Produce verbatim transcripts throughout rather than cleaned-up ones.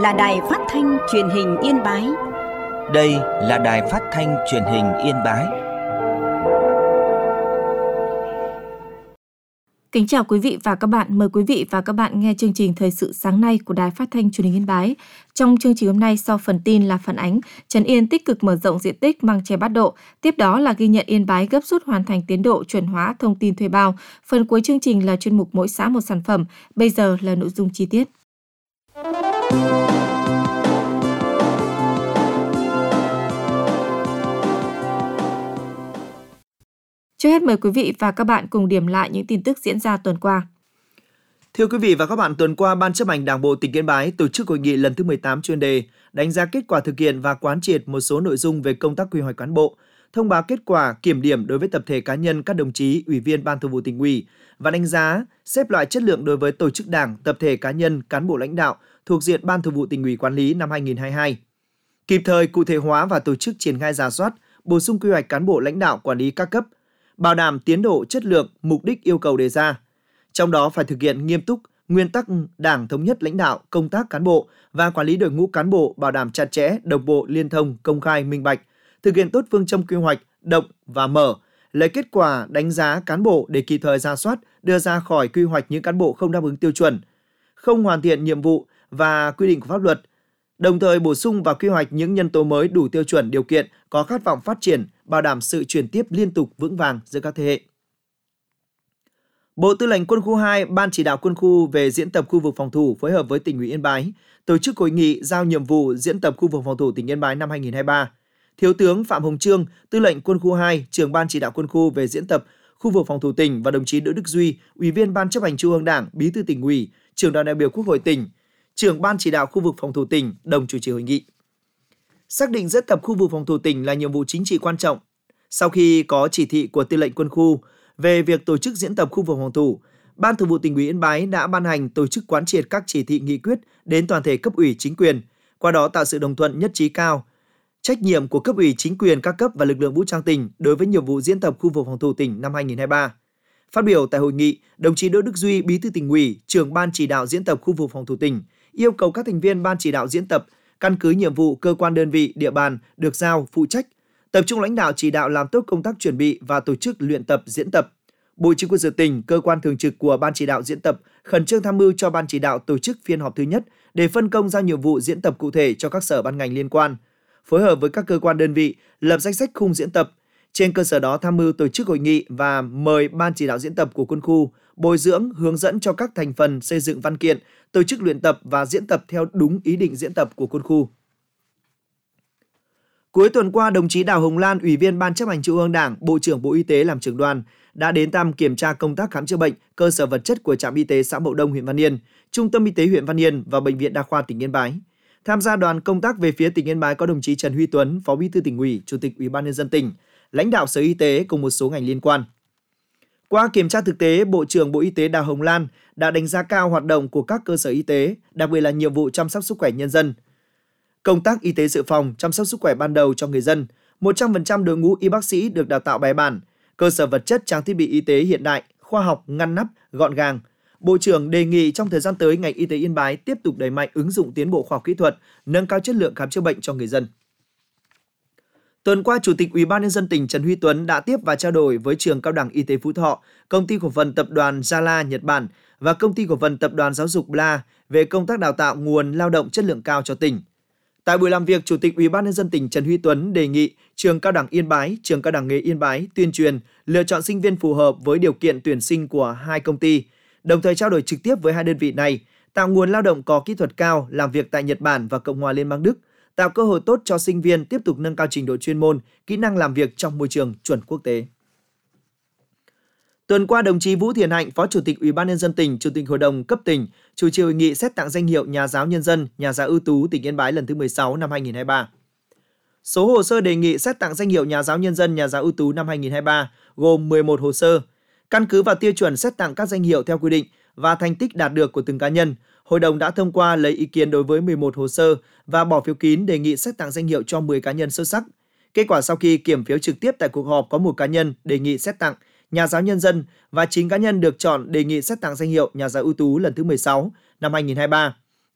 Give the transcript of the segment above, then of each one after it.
là Đài Phát thanh Truyền hình Yên Bái. Đây là Đài Phát thanh Truyền hình Yên Bái. Kính chào quý vị và các bạn. Mời quý vị và các bạn nghe chương trình Thời sự sáng nay của Đài Phát thanh Truyền hình Yên Bái. Trong chương trình hôm nay, sau phần tin là phản ánh Trấn Yên tích cực mở rộng diện tích măng tre bát độ. Tiếp đó là ghi nhận Yên Bái gấp rút hoàn thành tiến độ chuẩn hóa thông tin thuê bao. Phần cuối chương trình là chuyên mục Mỗi xã một sản phẩm. Bây giờ là nội dung chi tiết. Trước hết mời quý vị và các bạn cùng điểm lại những tin tức diễn ra tuần qua. Thưa quý vị và các bạn, tuần qua, Ban Chấp hành Đảng bộ tỉnh Yên Bái tổ chức hội nghị lần thứ mười tám chuyên đề đánh giá kết quả thực hiện và quán triệt một số nội dung về công tác quy hoạch cán bộ, thông báo kết quả kiểm điểm đối với tập thể cá nhân các đồng chí ủy viên Ban Thường vụ Tỉnh ủy và đánh giá xếp loại chất lượng đối với tổ chức đảng, tập thể cá nhân, cán bộ lãnh đạo thuộc diện Ban Thường vụ Tỉnh ủy quản lý năm hai nghìn không trăm hai mươi hai. Kịp thời cụ thể hóa và tổ chức triển khai rà soát, bổ sung quy hoạch cán bộ lãnh đạo quản lý các cấp, bảo đảm tiến độ, chất lượng, mục đích yêu cầu đề ra. Trong đó phải thực hiện nghiêm túc nguyên tắc Đảng thống nhất lãnh đạo, công tác cán bộ và quản lý đội ngũ cán bộ, bảo đảm chặt chẽ, đồng bộ, liên thông, công khai, minh bạch, thực hiện tốt phương châm quy hoạch động và mở, lấy kết quả đánh giá cán bộ để kịp thời rà soát, đưa ra khỏi quy hoạch những cán bộ không đáp ứng tiêu chuẩn, không hoàn thiện nhiệm vụ và quy định của pháp luật, đồng thời bổ sung vào quy hoạch những nhân tố mới đủ tiêu chuẩn, điều kiện, có khát vọng phát triển, bảo đảm sự chuyển tiếp liên tục vững vàng giữa các thế hệ. Bộ Tư lệnh Quân khu hai, Ban chỉ đạo quân khu về diễn tập khu vực phòng thủ phối hợp với Tỉnh ủy Yên Bái tổ chức hội nghị giao nhiệm vụ diễn tập khu vực phòng thủ tỉnh Yên Bái năm hai nghìn không trăm hai mươi ba. Thiếu tướng Phạm Hồng Trương, Tư lệnh Quân khu hai, trưởng Ban chỉ đạo quân khu về diễn tập khu vực phòng thủ tỉnh và đồng chí Đỗ Đức Duy, Ủy viên Ban Chấp hành Trung ương Đảng, Bí thư Tỉnh ủy, trưởng đoàn đại biểu Quốc hội tỉnh, trưởng Ban chỉ đạo khu vực phòng thủ tỉnh đồng chủ trì hội nghị. Xác định diễn tập khu vực phòng thủ tỉnh là nhiệm vụ chính trị quan trọng. Sau khi có chỉ thị của Tư lệnh Quân khu về việc tổ chức diễn tập khu vực phòng thủ, Ban Thường vụ Tỉnh ủy Yên Bái đã ban hành tổ chức quán triệt các chỉ thị nghị quyết đến toàn thể cấp ủy chính quyền, qua đó tạo sự đồng thuận nhất trí cao. Trách nhiệm của cấp ủy chính quyền các cấp và lực lượng vũ trang tỉnh đối với nhiệm vụ diễn tập khu vực phòng thủ tỉnh năm hai nghìn không trăm hai mươi ba. Phát biểu tại hội nghị, đồng chí Đỗ Đức Duy, Bí thư Tỉnh ủy, trưởng Ban chỉ đạo diễn tập khu vực phòng thủ tỉnh, yêu cầu các thành viên Ban chỉ đạo diễn tập căn cứ nhiệm vụ cơ quan đơn vị địa bàn được giao phụ trách, tập trung lãnh đạo chỉ đạo làm tốt công tác chuẩn bị và tổ chức luyện tập diễn tập. Bộ Chỉ huy quân sự tỉnh, cơ quan thường trực của Ban chỉ đạo diễn tập khẩn trương tham mưu cho Ban chỉ đạo tổ chức phiên họp thứ nhất để phân công giao nhiệm vụ diễn tập cụ thể cho các sở ban ngành liên quan, phối hợp với các cơ quan đơn vị lập danh sách khung diễn tập. Trên cơ sở đó tham mưu tổ chức hội nghị và mời Ban chỉ đạo diễn tập của quân khu bồi dưỡng, hướng dẫn cho các thành phần xây dựng văn kiện, tổ chức luyện tập và diễn tập theo đúng ý định diễn tập của quân khu. Cuối tuần qua, đồng chí Đào Hồng Lan, Ủy viên Ban Chấp hành Trung ương Đảng, Bộ trưởng Bộ Y tế làm trưởng đoàn, đã đến thăm kiểm tra công tác khám chữa bệnh, cơ sở vật chất của trạm y tế xã Mậu Đông, huyện Văn Yên, Trung tâm y tế huyện Văn Yên và Bệnh viện Đa khoa tỉnh Yên Bái. Tham gia đoàn công tác về phía tỉnh Yên Bái có đồng chí Trần Huy Tuấn, Phó Bí thư Tỉnh ủy, Chủ tịch Ủy ban nhân dân tỉnh, lãnh đạo Sở Y tế cùng một số ngành liên quan. Qua kiểm tra thực tế, Bộ trưởng Bộ Y tế Đào Hồng Lan đã đánh giá cao hoạt động của các cơ sở y tế, đặc biệt là nhiệm vụ chăm sóc sức khỏe nhân dân, công tác y tế dự phòng, chăm sóc sức khỏe ban đầu cho người dân, một trăm phần trăm đội ngũ y bác sĩ được đào tạo bài bản, cơ sở vật chất trang thiết bị y tế hiện đại, khoa học, ngăn nắp, gọn gàng. Bộ trưởng đề nghị trong thời gian tới, ngành y tế Yên Bái tiếp tục đẩy mạnh ứng dụng tiến bộ khoa học kỹ thuật, nâng cao chất lượng khám chữa bệnh cho người dân. Tuần qua, Chủ tịch Ủy ban nhân dân tỉnh Trần Huy Tuấn đã tiếp và trao đổi với Trường Cao đẳng Y tế Phú Thọ, Công ty cổ phần Tập đoàn Jala Nhật Bản và Công ty cổ phần Tập đoàn Giáo dục Bla về công tác đào tạo nguồn lao động chất lượng cao cho tỉnh. Tại buổi làm việc, Chủ tịch Ủy ban nhân dân tỉnh Trần Huy Tuấn đề nghị Trường Cao đẳng Yên Bái, Trường Cao đẳng nghề Yên Bái tuyên truyền, lựa chọn sinh viên phù hợp với điều kiện tuyển sinh của hai công ty, đồng thời trao đổi trực tiếp với hai đơn vị này, tạo nguồn lao động có kỹ thuật cao làm việc tại Nhật Bản và Cộng hòa Liên bang Đức, tạo cơ hội tốt cho sinh viên tiếp tục nâng cao trình độ chuyên môn, kỹ năng làm việc trong môi trường chuẩn quốc tế. Tuần qua, đồng chí Vũ Thiền Hạnh, Phó Chủ tịch Ủy ban nhân dân tỉnh, Chủ tịch Hội đồng cấp tỉnh, chủ trì hội nghị xét tặng danh hiệu Nhà giáo nhân dân, Nhà giáo ưu tú tỉnh Yên Bái lần thứ mười sáu năm hai nghìn không trăm hai mươi ba. Số hồ sơ đề nghị xét tặng danh hiệu Nhà giáo nhân dân, Nhà giáo ưu tú năm hai nghìn không trăm hai mươi ba gồm mười một hồ sơ. Căn cứ vào tiêu chuẩn xét tặng các danh hiệu theo quy định và thành tích đạt được của từng cá nhân, Hội đồng đã thông qua lấy ý kiến đối với mười một hồ sơ và bỏ phiếu kín đề nghị xét tặng danh hiệu cho mười cá nhân xuất sắc. Kết quả sau khi kiểm phiếu trực tiếp tại cuộc họp có một cá nhân đề nghị xét tặng Nhà giáo nhân dân và chín cá nhân được chọn đề nghị xét tặng danh hiệu Nhà giáo ưu tú lần thứ mười sáu năm hai nghìn không trăm hai mươi ba.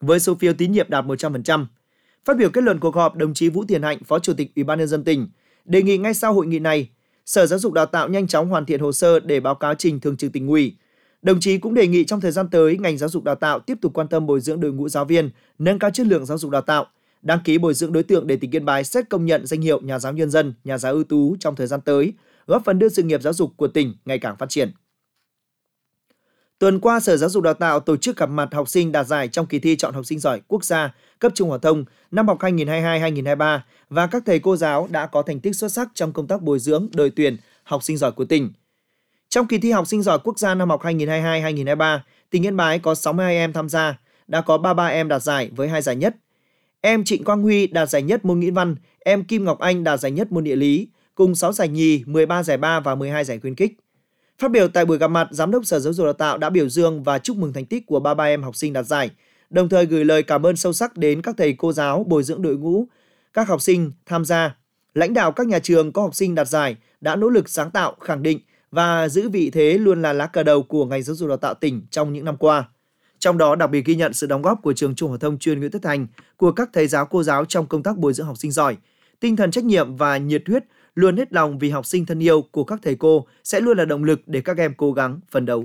với số phiếu tín nhiệm đạt một trăm phần trăm. Phát biểu kết luận cuộc họp, đồng chí Vũ Thiền Hạnh, Phó Chủ tịch Ủy ban nhân dân tỉnh, đề nghị ngay sau hội nghị này, Sở Giáo dục Đào tạo nhanh chóng hoàn thiện hồ sơ để báo cáo trình Thường trực Tỉnh ủy. Đồng chí cũng đề nghị trong thời gian tới, ngành giáo dục đào tạo tiếp tục quan tâm bồi dưỡng đội ngũ giáo viên, nâng cao chất lượng giáo dục đào tạo, đăng ký bồi dưỡng đối tượng để tỉnh Yên Bái xét công nhận danh hiệu nhà giáo nhân dân, nhà giáo ưu tú trong thời gian tới, góp phần đưa sự nghiệp giáo dục của tỉnh ngày càng phát triển. Tuần qua, Sở Giáo dục Đào tạo tổ chức gặp mặt học sinh đạt giải trong kỳ thi chọn học sinh giỏi quốc gia cấp trung phổ thông năm học hai nghìn không trăm hai mươi hai hai nghìn không trăm hai mươi ba và các thầy cô giáo đã có thành tích xuất sắc trong công tác bồi dưỡng đội tuyển học sinh giỏi của tỉnh. Trong kỳ thi học sinh giỏi quốc gia năm học hai nghìn không trăm hai mươi hai hai nghìn không trăm hai mươi ba, tỉnh Yên Bái có sáu mươi hai em tham gia, đã có ba mươi ba em đạt giải với hai giải nhất. Em Trịnh Quang Huy đạt giải nhất môn ngữ văn, em Kim Ngọc Anh đạt giải nhất môn địa lý, cùng sáu giải nhì, mười ba giải ba và mười hai giải khuyến khích. Phát biểu tại buổi gặp mặt, Giám đốc Sở Giáo dục Đào tạo đã biểu dương và chúc mừng thành tích của ba mươi ba em học sinh đạt giải, đồng thời gửi lời cảm ơn sâu sắc đến các thầy cô giáo bồi dưỡng đội ngũ, các học sinh tham gia. Lãnh đạo các nhà trường có học sinh đạt giải đã nỗ lực sáng tạo, khẳng định và giữ vị thế luôn là lá cờ đầu của ngành giáo dục đào tạo tỉnh trong những năm qua. Trong đó đặc biệt ghi nhận sự đóng góp của trường Trung phổ thông chuyên Nguyễn Tất Thành, của các thầy giáo cô giáo trong công tác bồi dưỡng học sinh giỏi. Tinh thần trách nhiệm và nhiệt huyết, luôn hết lòng vì học sinh thân yêu của các thầy cô sẽ luôn là động lực để các em cố gắng phấn đấu.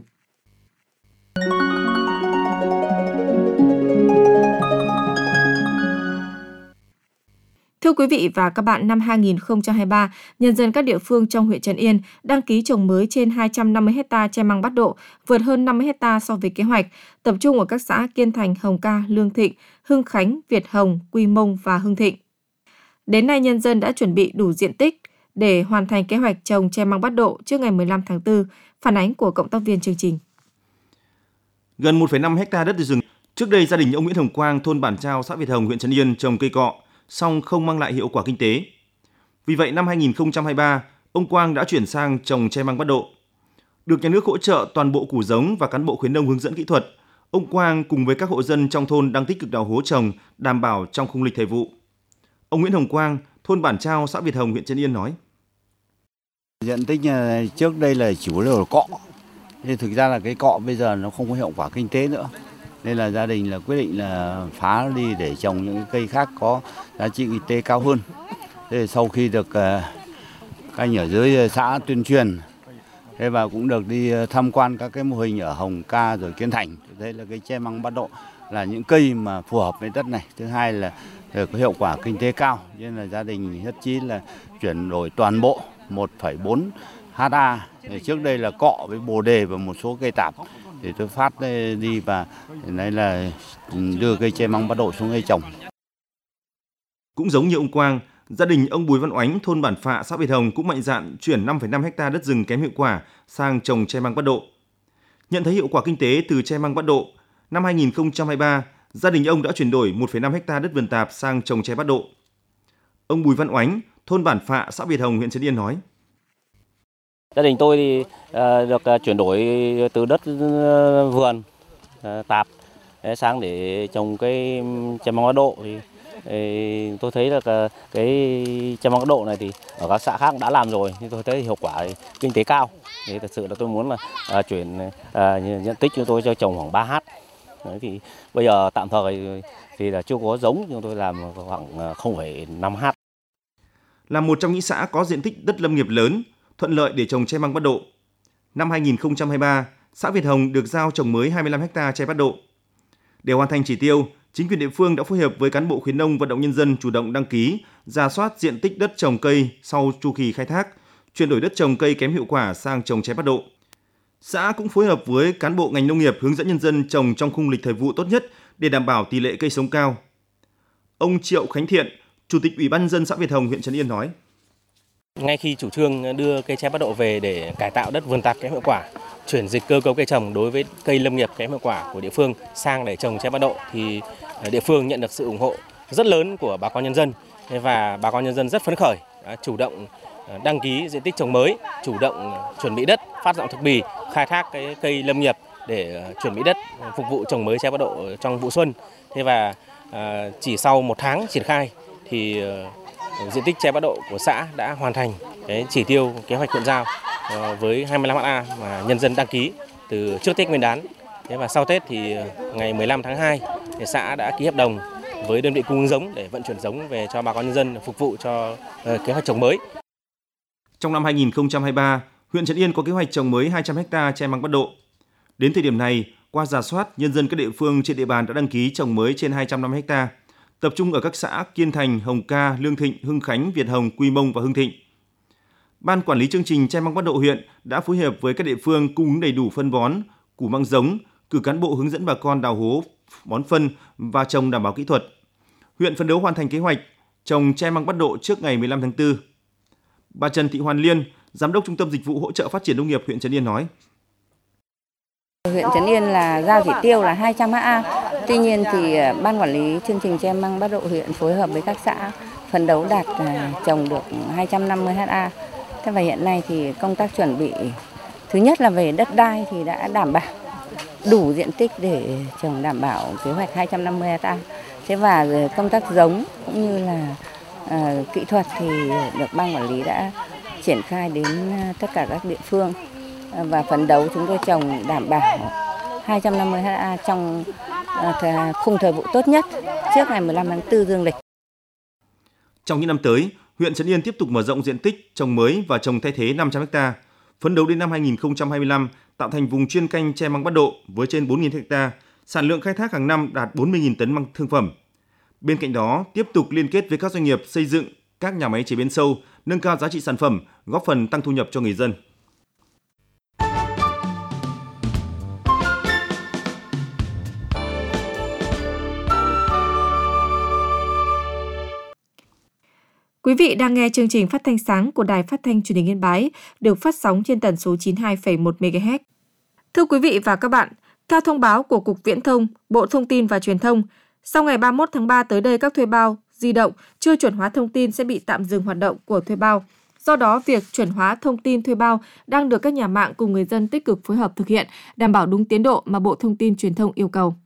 Thưa quý vị và các bạn, năm hai nghìn không trăm hai mươi ba, nhân dân các địa phương trong huyện Trấn Yên đăng ký trồng mới trên hai trăm năm mươi héc ta tre măng bắt độ, vượt hơn năm mươi héc ta so với kế hoạch, tập trung ở các xã Kiên Thành, Hồng Ca, Lương Thịnh, Hưng Khánh, Việt Hồng, Quy Mông và Hưng Thịnh. Đến nay, nhân dân đã chuẩn bị đủ diện tích để hoàn thành kế hoạch trồng tre măng bắt độ trước ngày mười lăm tháng tư, phản ánh của cộng tác viên chương trình. Gần một phẩy năm héc ta đất rừng. Trước đây, gia đình ông Nguyễn Hồng Quang, thôn Bản Trao, xã Việt Hồng, huyện Trấn Yên trồng cây cọ, song không mang lại hiệu quả kinh tế. Vì vậy, năm hai nghìn không trăm hai mươi ba, ông Quang đã chuyển sang trồng tre măng bắt độ. Được nhà nước hỗ trợ toàn bộ củ giống và cán bộ khuyến nông hướng dẫn kỹ thuật, ông Quang cùng với các hộ dân trong thôn đang tích cực đào hố trồng, đảm bảo trong khung lịch thời vụ. Ông Nguyễn Hồng Quang, thôn Bản Trao, xã Việt Hồng, huyện Trấn Yên nói: Diện tích trước đây là chủ yếu là cọ, nhưng thực ra là cái cọ bây giờ nó không có hiệu quả kinh tế nữa. Nên là gia đình là quyết định là phá đi để trồng những cây khác có giá trị kinh tế cao hơn. Thế sau khi được các anh ở dưới xã tuyên truyền, thế và cũng được đi tham quan các cái mô hình ở Hồng Ca rồi Kiên Thành, đây là cái tre măng bắt độ là những cây mà phù hợp với đất này. Thứ hai là có hiệu quả kinh tế cao, nên là gia đình nhất trí là chuyển đổi toàn bộ một phẩy bốn héc ta. Trước đây là cọ với bồ đề và một số cây tạp để tôi phát đi và đây là đưa cây tre măng bắt độ xuống cây trồng. Cũng giống như ông Quang, gia đình ông Bùi Văn Oánh, thôn Bản Phạ, xã Việt Hồng cũng mạnh dạn chuyển năm phẩy năm héc ta đất rừng kém hiệu quả sang trồng tre măng bắt độ. Nhận thấy hiệu quả kinh tế từ tre măng bắt độ, năm hai nghìn không trăm hai mươi ba, gia đình ông đã chuyển đổi một phẩy năm héc ta đất vườn tạp sang trồng tre bắt độ. Ông Bùi Văn Oánh, thôn Bản Phạ, xã Việt Hồng, huyện Trấn Yên nói: Gia đình tôi thì được chuyển đổi từ đất vườn tạp sang để trồng cây tre măng bắt độ. Thì tôi thấy là cái tre măng bắt độ này thì ở các xã khác đã làm rồi, nhưng tôi thấy hiệu quả kinh tế cao. Thì thật sự là tôi muốn là chuyển diện tích chúng tôi cho trồng khoảng ba héc. Đấy, thì bây giờ tạm thời thì là chưa có giống, nhưng tôi làm khoảng không phẩy năm héc. Là một trong những xã có diện tích đất lâm nghiệp lớn, thuận lợi để trồng tre măng bắt độ. Năm hai nghìn không trăm hai mươi ba, xã Việt Hồng được giao trồng mới hai mươi lăm héc ta tre bắt độ. Để hoàn thành chỉ tiêu, chính quyền địa phương đã phối hợp với cán bộ khuyến nông vận động nhân dân chủ động đăng ký, rà soát diện tích đất trồng cây sau chu kỳ khai thác, chuyển đổi đất trồng cây kém hiệu quả sang trồng tre bắt độ. Xã cũng phối hợp với cán bộ ngành nông nghiệp hướng dẫn nhân dân trồng trong khung lịch thời vụ tốt nhất để đảm bảo tỷ lệ cây sống cao. Ông Triệu Khánh Thiện, Chủ tịch Ủy ban nhân dân xã Việt Hồng, huyện Trấn Yên nói: Ngay khi chủ trương đưa cây tre bắt độ về để cải tạo đất vườn tạp kém hiệu quả, chuyển dịch cơ cấu cây trồng đối với cây lâm nghiệp kém hiệu quả của địa phương sang để trồng tre bắt độ, thì địa phương nhận được sự ủng hộ rất lớn của bà con nhân dân, và bà con nhân dân rất phấn khởi, đã chủ động đăng ký diện tích trồng mới, chủ động chuẩn bị đất, phát dọn thực bì, khai thác cái cây lâm nghiệp để chuẩn bị đất phục vụ trồng mới tre bắt độ trong vụ xuân. Thế và chỉ sau một tháng triển khai thì diện tích tre bắt độ của xã đã hoàn thành cái chỉ tiêu kế hoạch huyện giao với hai mươi lăm héc ta mà nhân dân đăng ký từ trước Tết Nguyên đán. Thế và sau Tết thì ngày mười lăm tháng hai thì xã đã ký hợp đồng với đơn vị cung ứng giống để vận chuyển giống về cho bà con nhân dân phục vụ cho uh, kế hoạch trồng mới. Trong năm hai nghìn không trăm hai mươi ba, huyện Trấn Yên có kế hoạch trồng mới hai trăm héc ta tre măng bắt độ. Đến thời điểm này, qua rà soát, nhân dân các địa phương trên địa bàn đã đăng ký trồng mới trên hai trăm năm mươi héc ta, tập trung ở các xã Kiên Thành, Hồng Ca, Lương Thịnh, Hưng Khánh, Việt Hồng, Quy Mông và Hưng Thịnh. Ban quản lý chương trình tre măng bắt độ huyện đã phối hợp với các địa phương cung ứng đầy đủ phân bón, củ măng giống, cử cán bộ hướng dẫn bà con đào hố, bón phân và trồng đảm bảo kỹ thuật. Huyện phấn đấu hoàn thành kế hoạch trồng tre măng bắt độ trước ngày mười lăm tháng tư. Bà Trần Thị Hoàn Liên, Giám đốc Trung tâm Dịch vụ Hỗ trợ Phát triển Nông nghiệp huyện Trấn Yên nói. Huyện Trấn Yên là giao chỉ tiêu là hai trăm héc ta. Tuy nhiên thì Ban quản lý chương trình tre măng bắt độ huyện phối hợp với các xã phấn đấu đạt trồng được hai trăm năm mươi héc ta. Thế và hiện nay thì công tác chuẩn bị, thứ nhất là về đất đai thì đã đảm bảo đủ diện tích để trồng đảm bảo kế hoạch hai trăm năm mươi héc ta. Thế và công tác giống cũng như là uh, kỹ thuật thì được Ban quản lý đã triển khai đến tất cả các địa phương và phấn đấu chúng tôi trồng đảm bảo hai trăm năm mươi héc ta trong uh, khung thời vụ tốt nhất trước ngày mười lăm tháng tư dương lịch. Trong những năm tới, huyện Trấn Yên tiếp tục mở rộng diện tích trồng mới và trồng thay thế năm trăm héc ta. Phấn đấu đến năm hai nghìn không trăm hai mươi lăm tạo thành vùng chuyên canh tre măng bắt độ với trên bốn nghìn héc ta, sản lượng khai thác hàng năm đạt bốn mươi nghìn tấn măng thương phẩm. Bên cạnh đó, tiếp tục liên kết với các doanh nghiệp xây dựng các nhà máy chế biến sâu, nâng cao giá trị sản phẩm, góp phần tăng thu nhập cho người dân. Quý vị đang nghe chương trình phát thanh sáng của Đài Phát thanh Truyền hình Yên Bái, được phát sóng trên tần số chín mươi hai phẩy một mê ga héc. Thưa quý vị và các bạn, theo thông báo của Cục Viễn thông, Bộ Thông tin và Truyền thông, sau ngày ba mươi mốt tháng ba tới đây, các thuê bao di động chưa chuẩn hóa thông tin sẽ bị tạm dừng hoạt động của thuê bao. Do đó, việc chuẩn hóa thông tin thuê bao đang được các nhà mạng cùng người dân tích cực phối hợp thực hiện, đảm bảo đúng tiến độ mà Bộ Thông tin Truyền thông yêu cầu.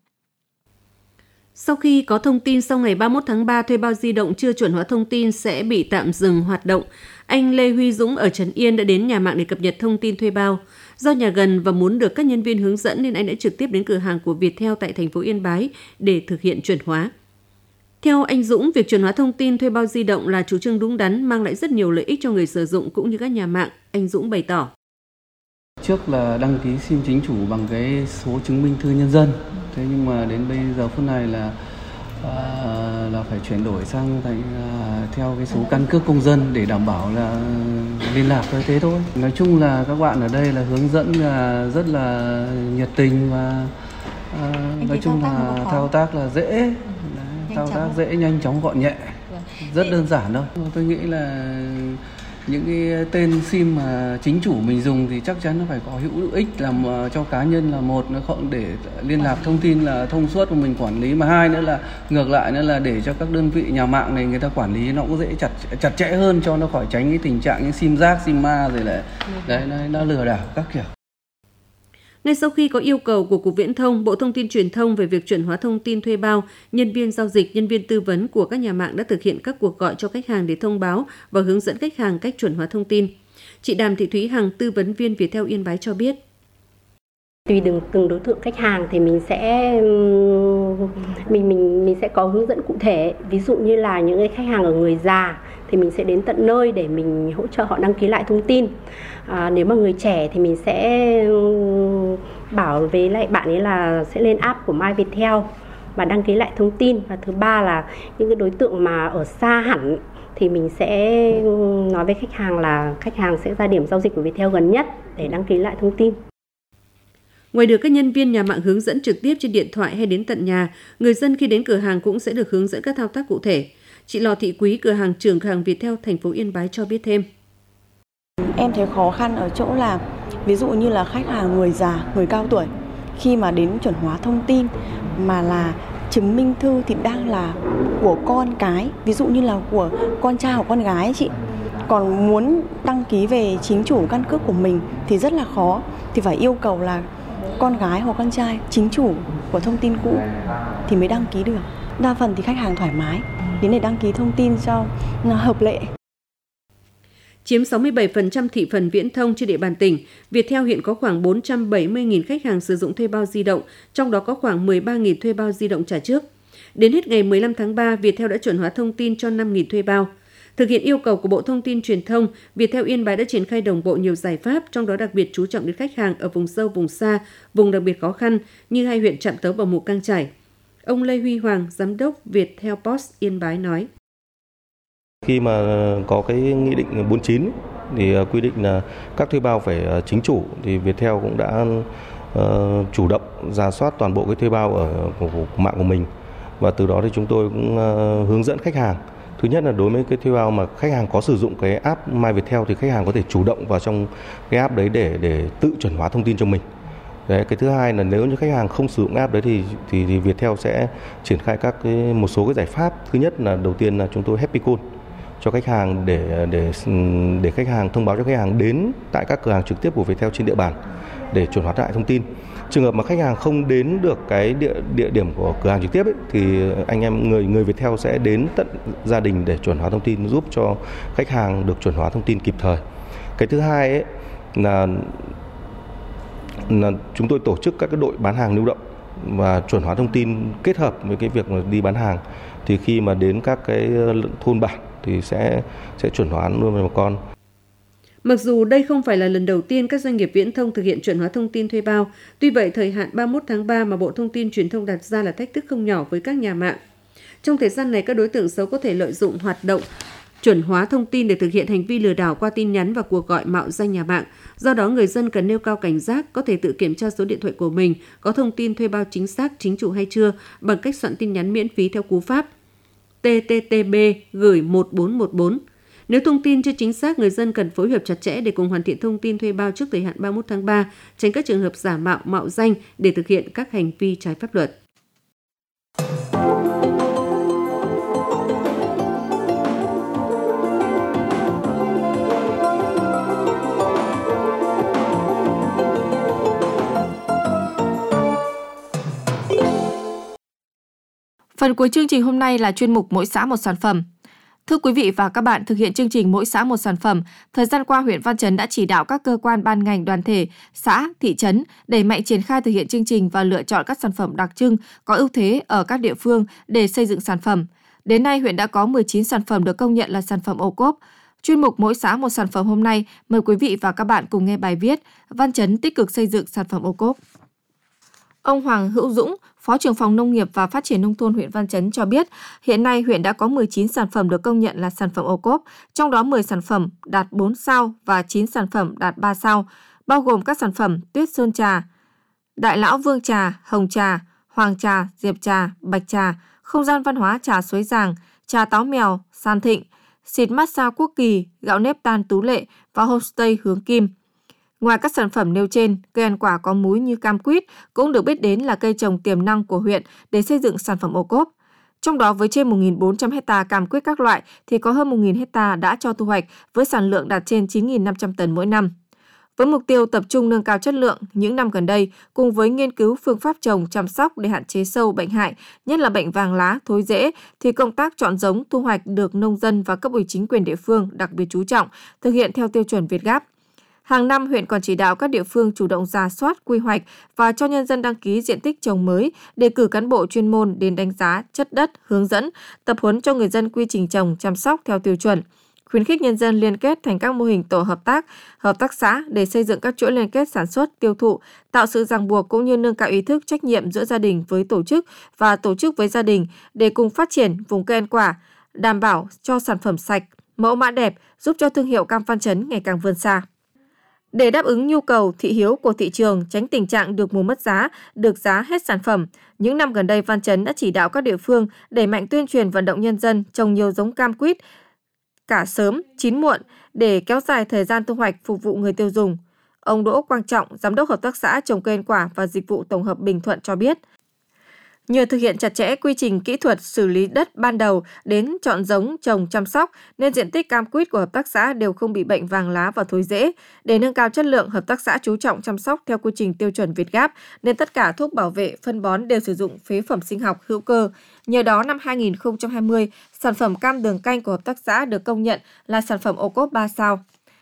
Sau khi có thông tin sau ngày ba mươi mốt tháng ba, thuê bao di động chưa chuẩn hóa thông tin sẽ bị tạm dừng hoạt động. Anh Lê Huy Dũng ở Trấn Yên đã đến nhà mạng để cập nhật thông tin thuê bao. Do nhà gần và muốn được các nhân viên hướng dẫn nên anh đã trực tiếp đến cửa hàng của Viettel tại thành phố Yên Bái để thực hiện chuẩn hóa. Theo anh Dũng, việc chuẩn hóa thông tin thuê bao di động là chủ trương đúng đắn, mang lại rất nhiều lợi ích cho người sử dụng cũng như các nhà mạng. Anh Dũng bày tỏ. Trước là đăng ký sim chính chủ bằng cái số chứng minh thư nhân dân. Thế nhưng mà đến bây giờ phút này là à, là phải chuyển đổi sang thành à, theo cái số căn cước công dân để đảm bảo là liên lạc với thế thôi. Nói chung là các bạn ở đây là hướng dẫn là rất là nhiệt tình và à, nói chung là thao tác là dễ, Đấy, thao tác dễ, nhanh chóng, gọn nhẹ, rất đơn giản đâu. Tôi nghĩ là những cái tên sim mà chính chủ mình dùng thì chắc chắn nó phải có hữu ích làm cho cá nhân là một, nó không để liên lạc thông tin là thông suốt của mình quản lý, mà hai nữa là ngược lại nữa là để cho các đơn vị nhà mạng này người ta quản lý nó cũng dễ chặt chặt chẽ hơn, cho nó khỏi tránh cái tình trạng như sim rác, sim ma rồi lại đấy nó, nó lừa đảo các kiểu. Ngay sau khi có yêu cầu của Cục Viễn thông, Bộ Thông tin Truyền thông về việc chuẩn hóa thông tin thuê bao, nhân viên giao dịch, nhân viên tư vấn của các nhà mạng đã thực hiện các cuộc gọi cho khách hàng để thông báo và hướng dẫn khách hàng cách chuẩn hóa thông tin. Chị Đàm Thị Thúy Hằng, tư vấn viên Viettel Yên Bái cho biết. Tùy từng từng đối tượng khách hàng thì mình sẽ mình mình mình sẽ có hướng dẫn cụ thể. Ví dụ như là những cái khách hàng ở người già thì mình sẽ đến tận nơi để mình hỗ trợ họ đăng ký lại thông tin. À, nếu mà người trẻ thì mình sẽ bảo với lại bạn ấy là sẽ lên app của My Viettel và đăng ký lại thông tin. Và thứ ba là những cái đối tượng mà ở xa hẳn thì mình sẽ nói với khách hàng là khách hàng sẽ ra điểm giao dịch của Viettel gần nhất để đăng ký lại thông tin. Ngoài được các nhân viên nhà mạng hướng dẫn trực tiếp trên điện thoại hay đến tận nhà, người dân khi đến cửa hàng cũng sẽ được hướng dẫn các thao tác cụ thể. Chị Lò Thị Quý, cửa hàng trưởng cửa hàng Viettel thành phố Yên Bái cho biết thêm. Em thấy khó khăn ở chỗ là ví dụ như là khách hàng người già, người cao tuổi, khi mà đến chuẩn hóa thông tin mà là chứng minh thư thì đang là của con cái, ví dụ như là của con trai hoặc con gái chị. Còn muốn đăng ký về chính chủ căn cước của mình thì rất là khó, thì phải yêu cầu là con gái hoặc con trai chính chủ của thông tin cũ thì mới đăng ký được. Đa phần thì khách hàng thoải mái đến để đăng ký thông tin cho hợp lệ. Chiếm sáu mươi bảy phần trăm thị phần viễn thông trên địa bàn tỉnh, Viettel hiện có khoảng bốn trăm bảy mươi nghìn khách hàng sử dụng thuê bao di động, trong đó có khoảng mười ba nghìn thuê bao di động trả trước. Đến hết ngày mười lăm tháng ba, Viettel đã chuẩn hóa thông tin cho năm nghìn thuê bao. Thực hiện yêu cầu của Bộ Thông tin Truyền thông, Viettel Yên Bái đã triển khai đồng bộ nhiều giải pháp, trong đó đặc biệt chú trọng đến khách hàng ở vùng sâu, vùng xa, vùng đặc biệt khó khăn như hai huyện Trạm Tấu và Mù Cang Chải. Ông Lê Huy Hoàng, Giám đốc Viettel Post Yên Bái nói. Khi mà có cái nghị định bốn mươi chín thì quy định là các thuê bao phải chính chủ, thì Viettel cũng đã uh, chủ động rà soát toàn bộ cái thuê bao ở của, của mạng của mình, và từ đó thì chúng tôi cũng uh, hướng dẫn khách hàng. Thứ nhất là đối với cái thuê bao mà khách hàng có sử dụng cái app My Viettel thì khách hàng có thể chủ động vào trong cái app đấy để để tự chuẩn hóa thông tin cho mình. Đấy, cái thứ hai là nếu như khách hàng không sử dụng app đấy thì thì, thì Viettel sẽ triển khai các cái một số cái giải pháp. Thứ nhất là đầu tiên là chúng tôi Happy Call cho khách hàng để để để khách hàng thông báo cho khách hàng đến tại các cửa hàng trực tiếp của Viettel trên địa bàn để chuẩn hóa lại thông tin. Trường hợp mà khách hàng không đến được cái địa địa điểm của cửa hàng trực tiếp ấy, thì anh em người người Viettel sẽ đến tận gia đình để chuẩn hóa thông tin, giúp cho khách hàng được chuẩn hóa thông tin kịp thời. Cái thứ hai ấy là là chúng tôi tổ chức các cái đội bán hàng lưu động và chuẩn hóa thông tin kết hợp với cái việc mà đi bán hàng, thì khi mà đến các cái thôn bản thì sẽ sẽ chuẩn hóa luôn với bà con. Mặc dù đây không phải là lần đầu tiên các doanh nghiệp viễn thông thực hiện chuẩn hóa thông tin thuê bao, tuy vậy thời hạn ba mươi mốt tháng ba mà Bộ Thông tin Truyền thông đặt ra là thách thức không nhỏ với các nhà mạng. Trong thời gian này, các đối tượng xấu có thể lợi dụng hoạt động chuẩn hóa thông tin để thực hiện hành vi lừa đảo qua tin nhắn và cuộc gọi mạo danh nhà mạng. Do đó, người dân cần nêu cao cảnh giác, có thể tự kiểm tra số điện thoại của mình có thông tin thuê bao chính xác, chính chủ hay chưa bằng cách soạn tin nhắn miễn phí theo cú pháp T T T B gửi một bốn một bốn. Nếu thông tin chưa chính xác, người dân cần phối hợp chặt chẽ để cùng hoàn thiện thông tin thuê bao trước thời hạn ba mươi mốt tháng ba, tránh các trường hợp giả mạo, mạo danh để thực hiện các hành vi trái pháp luật. Phần cuối chương trình hôm nay là chuyên mục Mỗi xã một sản phẩm. Thưa quý vị và các bạn, thực hiện chương trình Mỗi xã một sản phẩm, thời gian qua huyện Văn Chấn đã chỉ đạo các cơ quan ban ngành đoàn thể, xã, thị trấn đẩy mạnh triển khai thực hiện chương trình và lựa chọn các sản phẩm đặc trưng có ưu thế ở các địa phương để xây dựng sản phẩm. Đến nay, huyện đã có mười chín sản phẩm được công nhận là sản phẩm ô cốp. Chuyên mục Mỗi xã một sản phẩm hôm nay, mời quý vị và các bạn cùng nghe bài viết Văn Chấn tích cực xây dựng sản phẩm ô cốp. Ông Hoàng Hữu Dũng, Phó trưởng phòng Nông nghiệp và Phát triển Nông thôn huyện Văn Chấn cho biết, hiện nay huyện đã có mười chín sản phẩm được công nhận là sản phẩm ô cốp, trong đó mười sản phẩm đạt bốn sao và chín sản phẩm đạt ba sao, bao gồm các sản phẩm Tuyết Sơn Trà, Đại Lão Vương Trà, Hồng Trà, Hoàng Trà, Diệp Trà, Bạch Trà, Không gian văn hóa Trà Suối Giàng, Trà Táo Mèo, San Thịnh, xịt massage Quốc Kỳ, gạo nếp tan Tú Lệ và homestay Hướng Kim. Ngoài các sản phẩm nêu trên, cây ăn quả có múi như cam quýt cũng được biết đến là cây trồng tiềm năng của huyện để xây dựng sản phẩm ô cốp. Trong đó với trên một nghìn bốn trăm héc ta cam quýt các loại thì có hơn một nghìn héc ta đã cho thu hoạch với sản lượng đạt trên chín nghìn năm trăm tấn mỗi năm. Với mục tiêu tập trung nâng cao chất lượng, những năm gần đây, cùng với nghiên cứu phương pháp trồng chăm sóc để hạn chế sâu bệnh hại, nhất là bệnh vàng lá, thối rễ, thì công tác chọn giống thu hoạch được nông dân và cấp ủy chính quyền địa phương đặc biệt chú trọng, thực hiện theo tiêu chuẩn Việt Gáp. Hàng năm, huyện còn chỉ đạo các địa phương chủ động rà soát, quy hoạch và cho nhân dân đăng ký diện tích trồng mới để cử cán bộ chuyên môn đến đánh giá chất đất, hướng dẫn, tập huấn cho người dân quy trình trồng, chăm sóc theo tiêu chuẩn, khuyến khích nhân dân liên kết thành các mô hình tổ hợp tác, hợp tác xã để xây dựng các chuỗi liên kết sản xuất, tiêu thụ, tạo sự ràng buộc cũng như nâng cao ý thức trách nhiệm giữa gia đình với tổ chức và tổ chức với gia đình để cùng phát triển vùng cây ăn quả, đảm bảo cho sản phẩm sạch, mẫu mã đẹp, giúp cho thương hiệu cam Văn Chấn ngày càng vươn xa. Để đáp ứng nhu cầu thị hiếu của thị trường, tránh tình trạng được mùa mất giá, được giá hết sản phẩm, những năm gần đây Văn Chấn đã chỉ đạo các địa phương đẩy mạnh tuyên truyền vận động nhân dân trồng nhiều giống cam quýt cả sớm, chín muộn để kéo dài thời gian thu hoạch phục vụ người tiêu dùng. Ông Đỗ Quang Trọng, Giám đốc Hợp tác xã trồng cây ăn quả và dịch vụ tổng hợp Bình Thuận cho biết, nhờ thực hiện chặt chẽ quy trình kỹ thuật xử lý đất ban đầu đến chọn giống, trồng, chăm sóc nên diện tích cam quýt của hợp tác xã đều không bị bệnh vàng lá và thối rễ. Để nâng cao chất lượng, hợp tác xã chú trọng chăm sóc theo quy trình tiêu chuẩn Việt Gáp nên tất cả thuốc bảo vệ, phân bón đều sử dụng phế phẩm sinh học hữu cơ. Nhờ đó, năm hai nghìn không trăm hai mươi, sản phẩm cam đường canh của hợp tác xã được công nhận là sản phẩm ô cốp ba sao.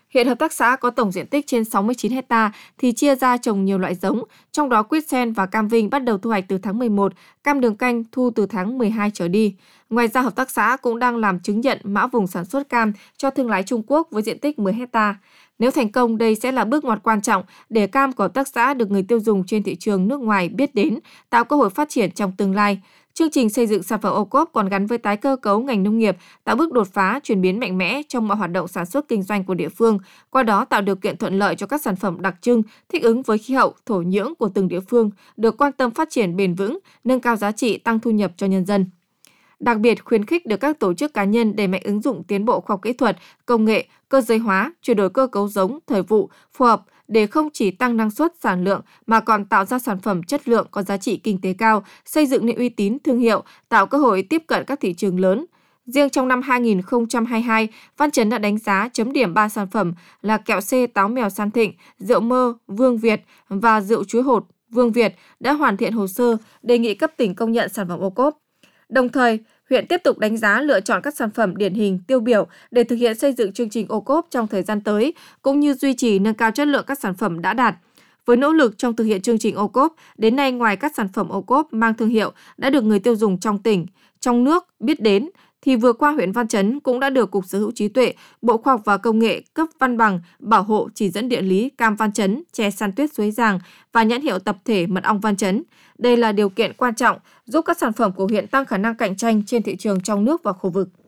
Hiện hợp tác xã có tổng diện tích trên sáu mươi chín héc ta thì chia ra trồng nhiều loại giống, trong đó quýt sen và cam Vinh bắt đầu thu hoạch từ tháng mười một, cam đường canh thu từ tháng mười hai trở đi. Ngoài ra, hợp tác xã cũng đang làm chứng nhận mã vùng sản xuất cam cho thương lái Trung Quốc với diện tích mười héc ta. Nếu thành công, đây sẽ là bước ngoặt quan trọng để cam của hợp tác xã được người tiêu dùng trên thị trường nước ngoài biết đến, tạo cơ hội phát triển trong tương lai. Chương trình xây dựng sản phẩm ô cốp còn gắn với tái cơ cấu ngành nông nghiệp, tạo bước đột phá, chuyển biến mạnh mẽ trong mọi hoạt động sản xuất kinh doanh của địa phương, qua đó tạo điều kiện thuận lợi cho các sản phẩm đặc trưng, thích ứng với khí hậu, thổ nhưỡng của từng địa phương, được quan tâm phát triển bền vững, nâng cao giá trị, tăng thu nhập cho nhân dân. Đặc biệt, khuyến khích được các tổ chức cá nhân đẩy mạnh ứng dụng tiến bộ khoa học kỹ thuật, công nghệ, cơ giới hóa, chuyển đổi cơ cấu giống, thời vụ, phù hợp để không chỉ tăng năng suất, sản lượng mà còn tạo ra sản phẩm chất lượng có giá trị kinh tế cao, xây dựng nên uy tín thương hiệu, tạo cơ hội tiếp cận các thị trường lớn. Riêng trong năm hai nghìn không trăm hai mươi hai, Văn Chấn đã đánh giá chấm điểm ba sản phẩm là kẹo C táo mèo San Thịnh, rượu mơ Vương Việt và rượu chuối hột Vương Việt đã hoàn thiện hồ sơ đề nghị cấp tỉnh công nhận sản phẩm ô cốp. Đồng thời, huyện tiếp tục đánh giá lựa chọn các sản phẩm điển hình tiêu biểu để thực hiện xây dựng chương trình ô cốp trong thời gian tới, cũng như duy trì nâng cao chất lượng các sản phẩm đã đạt. Với nỗ lực trong thực hiện chương trình ô cốp, đến nay ngoài các sản phẩm ô cốp mang thương hiệu đã được người tiêu dùng trong tỉnh, trong nước biết đến, thì vừa qua huyện Văn Chấn cũng đã được Cục Sở hữu trí tuệ, Bộ Khoa học và Công nghệ cấp văn bằng bảo hộ chỉ dẫn địa lý cam Văn Chấn, chè San Tuyết Suối Giàng và nhãn hiệu tập thể mật ong Văn Chấn. Đây là điều kiện quan trọng giúp các sản phẩm của huyện tăng khả năng cạnh tranh trên thị trường trong nước và khu vực.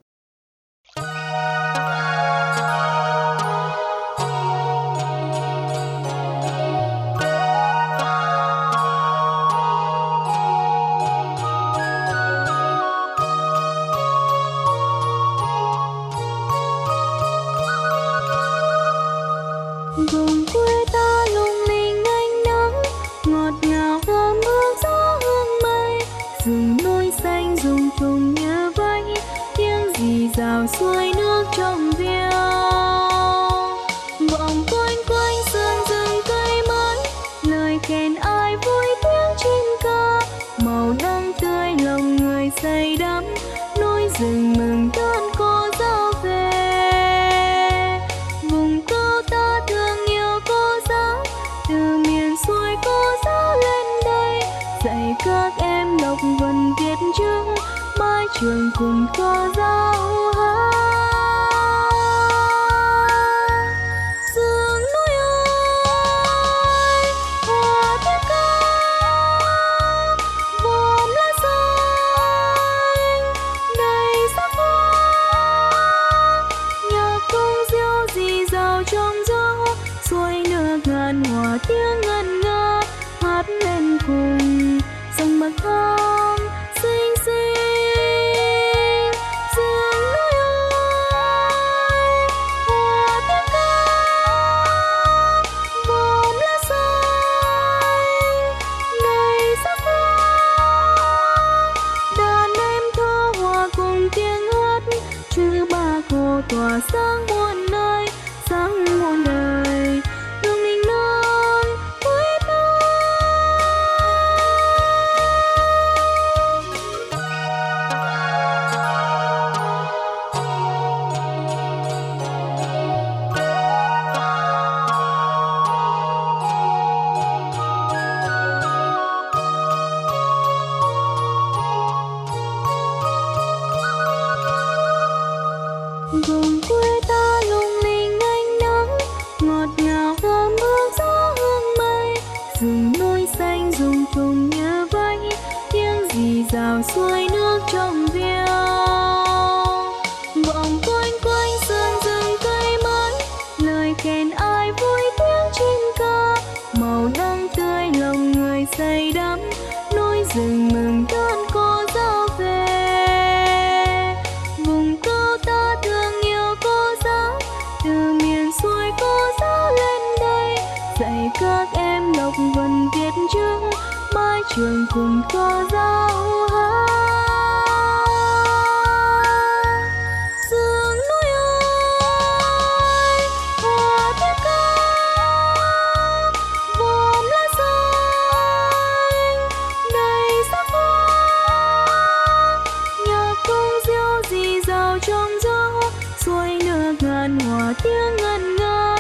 Vùng quê ta lung linh ánh nắng, ngọt ngào thơm hương gió hương mây, rừng núi xanh rung trùng như vẫy, tiếng rì rào xuôi nước trong veo. Vọng quanh quanh sườn rừng cây mới, lời khen ai vui tiếng chim ca, màu nắng tươi lòng người say đắm, núi rừng mừng đón cô dâu về. Vùng câu ta thương yêu cô giáo, từ miền xuôi cô giáo lên đây, dạy các em đọc vần viết chữ, mái trường cùng cô giáo hát. Sương núi ơi, hoa tiếng ca, vòm lá xanh đầy sắc hoa, nhạc cung diêu rì rào trong gió, xuôi nước ngàn hòa tiếng ngân nga, hát lên cùng dòng bậc thang xinh xinh. Sương núi ơi, hoa tiếng ca, vòm lá xanh đầy sắc hoa, đàn em thơ hòa cùng tiếng hát, chữ ba cô tỏa sáng muôn nơi, sáng muôn đời, lung linh non quê ta. Vùng quê ta lung linh ánh nắng, ngọt ngào thơm hương gió hương mây, rừng núi xanh rung trùng như vẫy, tiếng rì rào xuôi nước trong veo. Vọng quanh quanh sườn rừng cây mới, lời khen ai vui tiếng chim ca, màu nắng tươi lòng người say đắm, núi rừng mừng đón cô dâu về. Vùng câu ta thương yêu cô giáo, từ miền xuôi cô giáo lên đây, dạy các em đọc vần viết chữ, mái trường cùng cô giáo hát. Sương núi ơi, hoa tiếng ca, vòm lá xanh đầy sắc hoa, nhạc cung diêu rì rào trong gió, xuôi nước ngàn hòa tiếng ngân nga,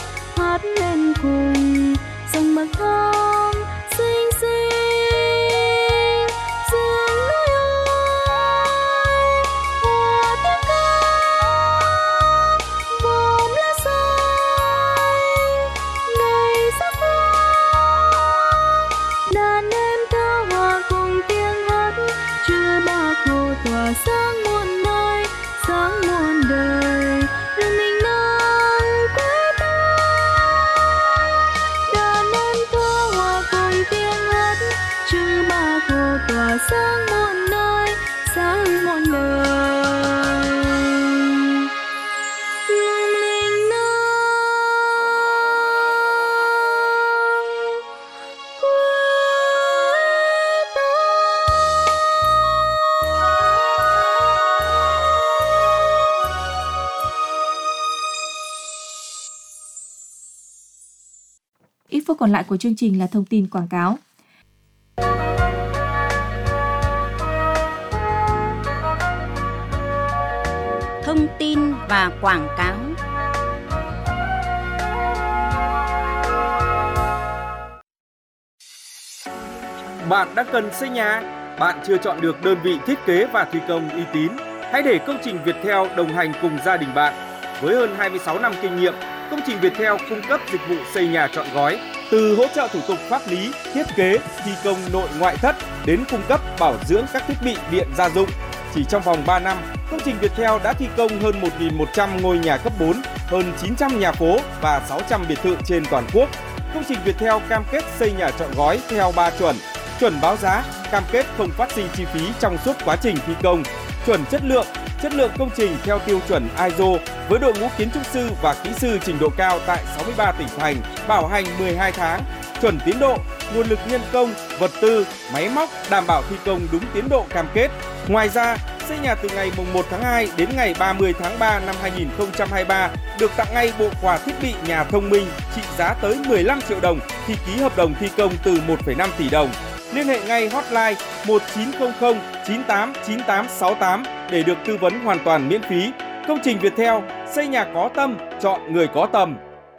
từng bậc thang xinh xinh sương núi ơi, hòa tiếng ca vòng lá xanh này sắc hoa, đàn em thơ hòa cùng tiếng hát chưa bao khô tỏa sáng muôn nơi, sáng muôn đời rồi mình nơi quê ta. Đàn em thơ hòa cùng tiếng hát chưa bao khô tỏa sáng muôn nơi, sáng muôn đời lung linh nắng quê ta. Ít phút còn lại của chương trình là thông tin quảng cáo. Thông tin và quảng cáo. Bạn đang cần xây nhà, bạn chưa chọn được đơn vị thiết kế và thi công uy tín. Hãy để Công trình Viettel đồng hành cùng gia đình bạn. Với hơn hai mươi sáu năm kinh nghiệm, Công trình Viettel cung cấp dịch vụ xây nhà trọn gói, từ hỗ trợ thủ tục pháp lý, thiết kế, thi công nội ngoại thất đến cung cấp bảo dưỡng các thiết bị điện gia dụng. Chỉ trong vòng ba năm, Công trình Viettel đã thi công hơn một nghìn một trăm ngôi nhà cấp bốn, hơn chín trăm nhà phố và sáu trăm biệt thự trên toàn quốc. Công trình Viettel cam kết xây nhà trọn gói theo ba chuẩn: chuẩn báo giá, cam kết không phát sinh chi phí trong suốt quá trình thi công; chuẩn chất lượng, chất lượng công trình theo tiêu chuẩn i ét o với đội ngũ kiến trúc sư và kỹ sư trình độ cao tại sáu mươi ba tỉnh thành, bảo hành mười hai tháng; chuẩn tiến độ, nguồn lực nhân công, vật tư, máy móc đảm bảo thi công đúng tiến độ cam kết. Ngoài ra, xây nhà từ ngày mùng một tháng hai đến ngày ba mươi tháng ba năm hai nghìn không trăm hai mươi ba được tặng ngay bộ quà thiết bị nhà thông minh trị giá tới mười lăm triệu đồng khi ký hợp đồng thi công từ một phẩy năm tỷ đồng. Liên hệ ngay hotline một chín không không chín tám chín tám sáu tám để được tư vấn hoàn toàn miễn phí. Công trình Viettel, xây nhà có tâm, chọn người có tầm.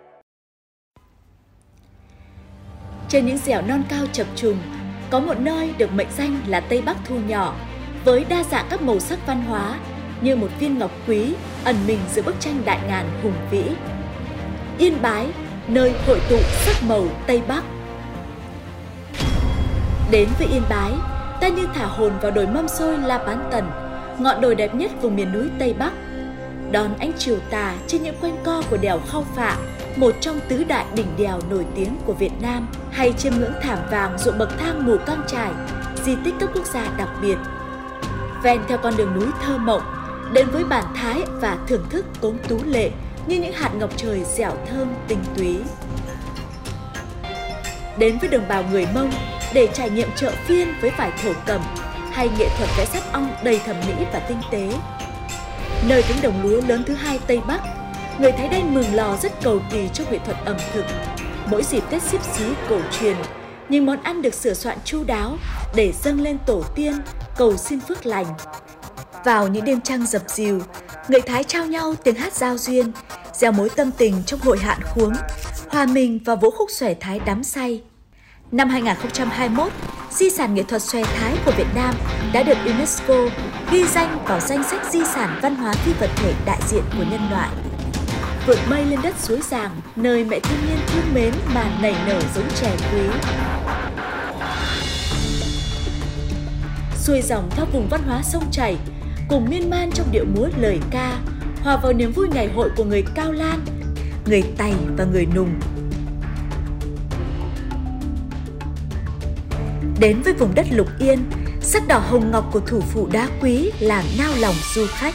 Trên những dẻo non cao chập trùng, có một nơi được mệnh danh là Tây Bắc thu nhỏ, với đa dạng các màu sắc văn hóa như một viên ngọc quý ẩn mình giữa bức tranh đại ngàn hùng vĩ. Yên Bái, nơi hội tụ sắc màu Tây Bắc. Đến với Yên Bái, ta như thả hồn vào đồi mâm xôi La Bán Tần, ngọn đồi đẹp nhất vùng miền núi Tây Bắc. Đón ánh chiều tà trên những quanh co của đèo Khao Phạ, một trong tứ đại đỉnh đèo nổi tiếng của Việt Nam, hay chiêm ngưỡng thảm vàng ruộng bậc thang Mù Căng Chải, di tích cấp quốc gia đặc biệt. Ven theo con đường núi thơ mộng, đến với bản Thái và thưởng thức cốm tú lệ như những hạt ngọc trời dẻo thơm tinh túy. Đến với đồng bào người Mông để trải nghiệm chợ phiên với vải thổ cẩm hay nghệ thuật vẽ sáp ong đầy thẩm mỹ và tinh tế. Nơi cánh đồng lúa lớn thứ hai Tây Bắc, người Thái Đen Mường Lò rất cầu kỳ trong nghệ thuật ẩm thực. Mỗi dịp Tết Xíp Xí cổ truyền, những món ăn được sửa soạn chu đáo để dâng lên tổ tiên, cầu xin phước lành. Vào những đêm trăng dập dìu, người Thái trao nhau tiếng hát giao duyên, gieo mối tâm tình trong hội hạn khuống, hòa mình vào vũ khúc xòe Thái đắm say. Năm hai nghìn không trăm hai mươi mốt, di sản nghệ thuật xòe Thái của Việt Nam đã được UNESCO ghi danh vào danh sách di sản văn hóa phi vật thể đại diện của nhân loại. Vượt mây lên đất suối Giàng, nơi mẹ thiên nhiên thương mến mà nảy nở giống chè quý. Xuôi dòng theo vùng văn hóa sông chảy, cùng miên man trong điệu múa lời ca, hòa vào niềm vui ngày hội của người Cao Lan, người Tày và người Nùng. Đến với vùng đất Lục Yên, sắc đỏ hồng ngọc của thủ phủ đá quý làm nao lòng du khách.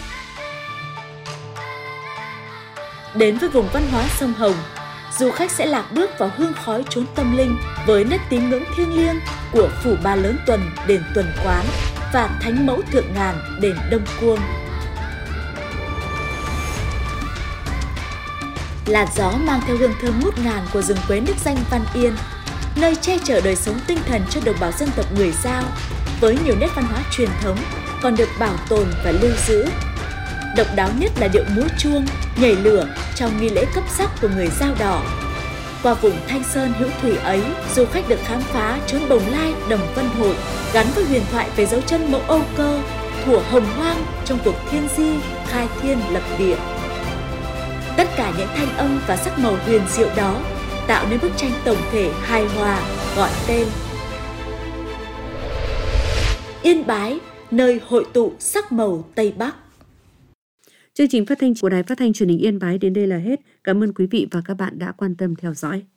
Đến với vùng văn hóa sông Hồng, du khách sẽ lạc bước vào hương khói chốn tâm linh với nét tín ngưỡng thiêng liêng của phủ Ba Lớn Tuần, đền Tuần Quán và Thánh Mẫu Thượng Ngàn, đền Đông Cuông. Làn gió mang theo hương thơm ngút ngàn của rừng quế nước danh Văn Yên, nơi che chở đời sống tinh thần cho đồng bào dân tộc người Dao, với nhiều nét văn hóa truyền thống còn được bảo tồn và lưu giữ. Độc đáo nhất là điệu múa chuông, nhảy lửa trong nghi lễ cấp sắc của người Dao Đỏ. Qua vùng Thanh Sơn hữu thủy ấy, du khách được khám phá chốn Bồng Lai, Đồng Vân Hội gắn với huyền thoại về dấu chân mẫu Âu Cơ, thuở hồng hoang trong cuộc thiên di, khai thiên lập địa. Tất cả những thanh âm và sắc màu huyền diệu đó tạo nên bức tranh tổng thể hài hòa gọi tên Yên Bái, nơi hội tụ sắc màu Tây Bắc. Chương trình phát thanh của Đài Phát thanh Truyền hình Yên Bái đến đây là hết. Cảm ơn quý vị và các bạn đã quan tâm theo dõi.